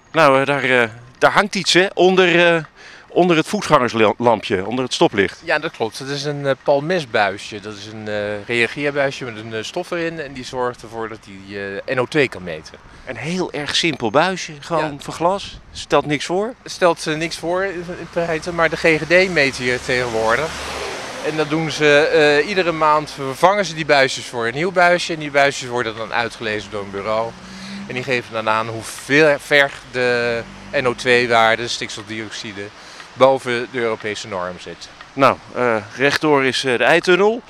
Nou, daar hangt iets hè, onder het voetgangerslampje, onder het stoplicht. Ja, dat klopt. Het is een palmesbuisje. Dat is een reageerbuisje met een stof erin en die zorgt ervoor dat hij NO2 kan meten. Een heel erg simpel buisje, gewoon van glas. Stelt niks voor. Stelt niks voor in feite, maar de GGD meet hier tegenwoordig. En dat doen ze iedere maand, vervangen ze die buisjes voor een nieuw buisje. En die buisjes worden dan uitgelezen door een bureau. En die geven dan aan hoe ver de NO2-waarde, stikstofdioxide, boven de Europese norm zit. Nou, rechtdoor is de Eitunnel.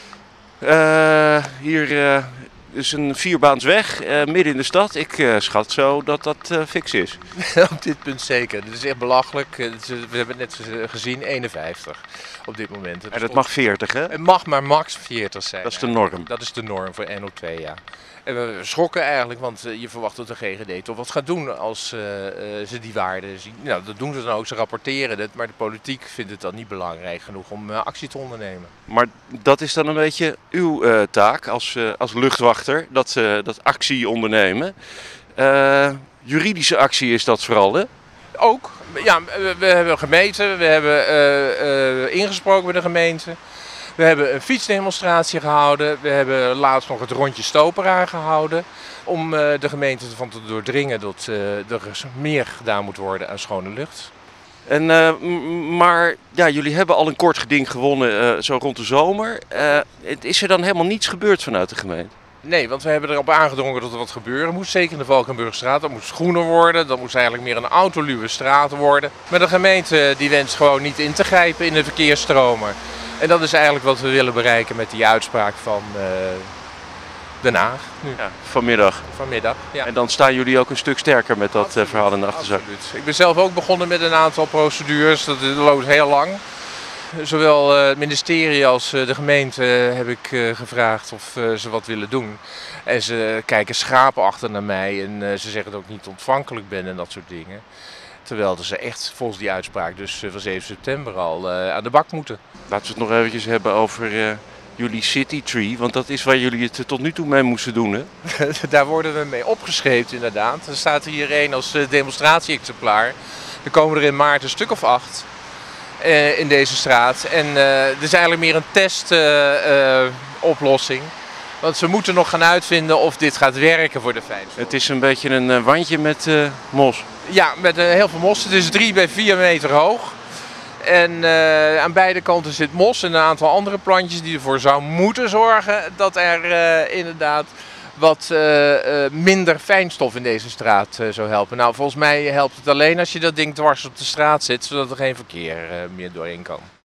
Ja. Hier is een vierbaansweg midden in de stad. Ik schat zo dat dat fix is. Op dit punt zeker. Het is echt belachelijk. We hebben het net gezien, 51 op dit moment. En dat mag 40 hè? Het mag maar max 40 zijn. Dat is de norm. Dat is de norm voor NO2, ja. En we schrokken eigenlijk, want je verwacht dat de GGD toch wat gaat doen als ze die waarden zien. Nou, dat doen ze dan ook, ze rapporteren het, maar de politiek vindt het dan niet belangrijk genoeg om actie te ondernemen. Maar dat is dan een beetje uw taak als luchtwachter, dat actie ondernemen. Juridische actie is dat vooral hè? Ook, ja, we hebben gemeten, we hebben ingesproken met de gemeente. We hebben een fietsdemonstratie gehouden. We hebben laatst nog het rondje Stopera gehouden. Om de gemeente ervan te doordringen dat er meer gedaan moet worden aan schone lucht. Maar ja, jullie hebben al een kort geding gewonnen zo rond de zomer. Is er dan helemaal niets gebeurd vanuit de gemeente? Nee, want we hebben erop aangedrongen dat er wat gebeuren moest. Zeker in de Valkenburgstraat. Dat moest groener worden. Dat moest eigenlijk meer een autoluwe straat worden. Maar de gemeente die wenst gewoon niet in te grijpen in de verkeersstromen. En dat is eigenlijk wat we willen bereiken met die uitspraak van Den Haag. Nu. Ja, vanmiddag. Ja. En dan staan jullie ook een stuk sterker met dat verhaal in de achterzak. Absoluut. Ik ben zelf ook begonnen met een aantal procedures. Dat loopt heel lang. Zowel het ministerie als de gemeente heb ik gevraagd of ze wat willen doen. En ze kijken schaapachtig naar mij en ze zeggen dat ik niet ontvankelijk ben en dat soort dingen. Terwijl ze echt volgens die uitspraak dus van 7 september al aan de bak moeten. Laten we het nog eventjes hebben over jullie City Tree, want dat is waar jullie het tot nu toe mee moesten doen hè? Daar worden we mee opgescheept inderdaad. Er staat hier een als demonstratie-exemplaar. Er komen er in maart een stuk of 8 in deze straat. En het is eigenlijk meer een testoplossing. Want ze moeten nog gaan uitvinden of dit gaat werken voor de fijnstof. Het is een beetje een wandje met mos. Ja, met heel veel mos. Het is 3 bij 4 meter hoog. En aan beide kanten zit mos en een aantal andere plantjes die ervoor zou moeten zorgen dat er inderdaad wat minder fijnstof in deze straat zou helpen. Nou, volgens mij helpt het alleen als je dat ding dwars op de straat zet, zodat er geen verkeer meer doorheen kan.